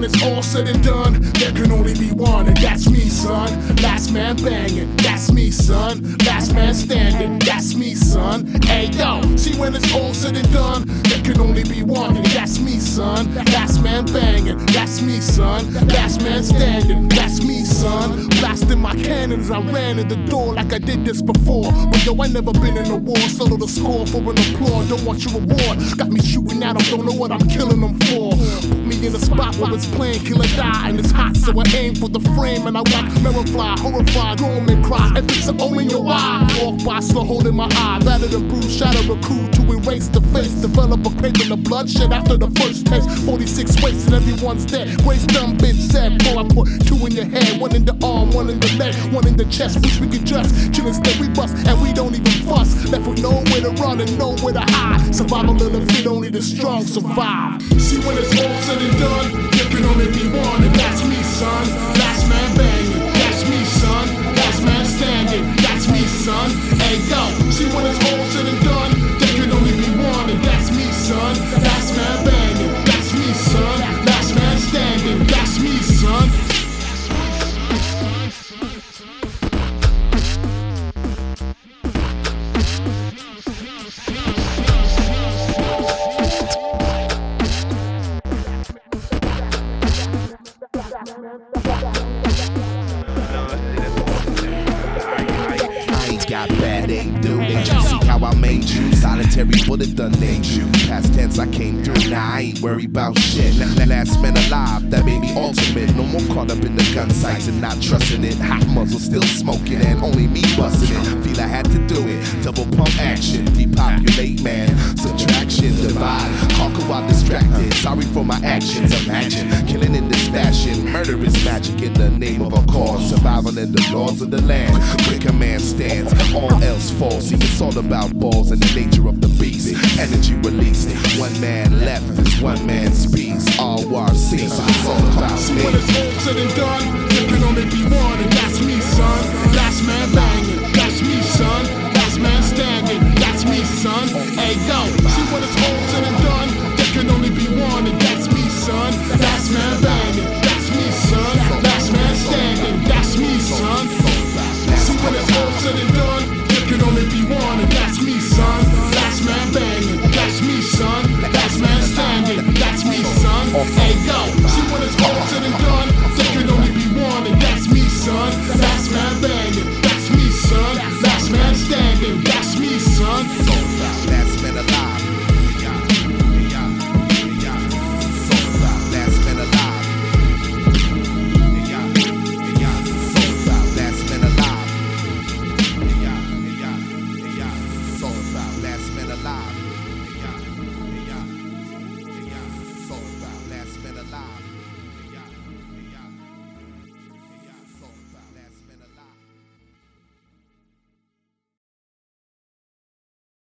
it's all said and done, there can only be one, and that's me, son. Last man banging, that's me, son. Last man standing, that's me, son. Hey yo, see when it's all said and done, there can only be one, and that's me, son. Last man banging, that's me, son. Last man standing, that's me, son. Blasting my cannons, I ran in the door like I did this before. But yo, I never been in a war, solo the score for an applause. Don't want your reward, got me shooting at them, don't know what I'm killing them for. Put me in a spot where it's playing kill or die, and it's hot, so I aim for the frame and I watch mirror fly, horrified, grown and cry. If it's an O in your eye, walk by slow, holding my eye, battered and bruised, shatter a crew to erase the face, develop a craving of bloodshed after the first taste. 46 wasted, everyone's dead. Grace done been said. Boy, I put two in your head, one in the arm, one in the leg, one in the chest. Wish we could just chill instead we bust, and we don't even fuss. Left with nowhere to run and nowhere to hide. Survival of the fit, only the strong survive. See when it's all said and done, there can only be one, and that's me, son. Last man banging, that's me, son. Last man standing, that's me, son. Hey yo, see when it's all said and done, there can only be one, and that's me, son. Last man banging, that's me, son. Last man standing, that's me, son. Got bad ain't do. Ain't you see how I made you? Solitary bullet done named you. Past tense I came through. Now I ain't worried about shit. Last man alive, that made me ultimate. No more caught up in the gun sights and not trusting it. Hot muzzle still smoking and only me busting it. Feel I had to do it. Double pump action. Depopulate man. Subtraction, divide. Conquer while distracted. Sorry for my actions. Imagine killing in this fashion. Murder is magic in the name of a cause. Survival in the laws of the land. Quick command stands. All else falls. See, it's all about balls and the nature of the beast. Energy released. One man left is one man speaks. All war cease. So it's all about me. When it's all said and done, there can only be one, and that's me, son. Last man banging, that's me, son. Last man standing, that's me, son. Hey yo, see when it's all said and done, there can only be one, and that's me, son. Last man banging, that's me, son. Last man standing, that's me, son. See when it's all said and done, there can only be one, and that's me, son. Last man banging, that's me, son.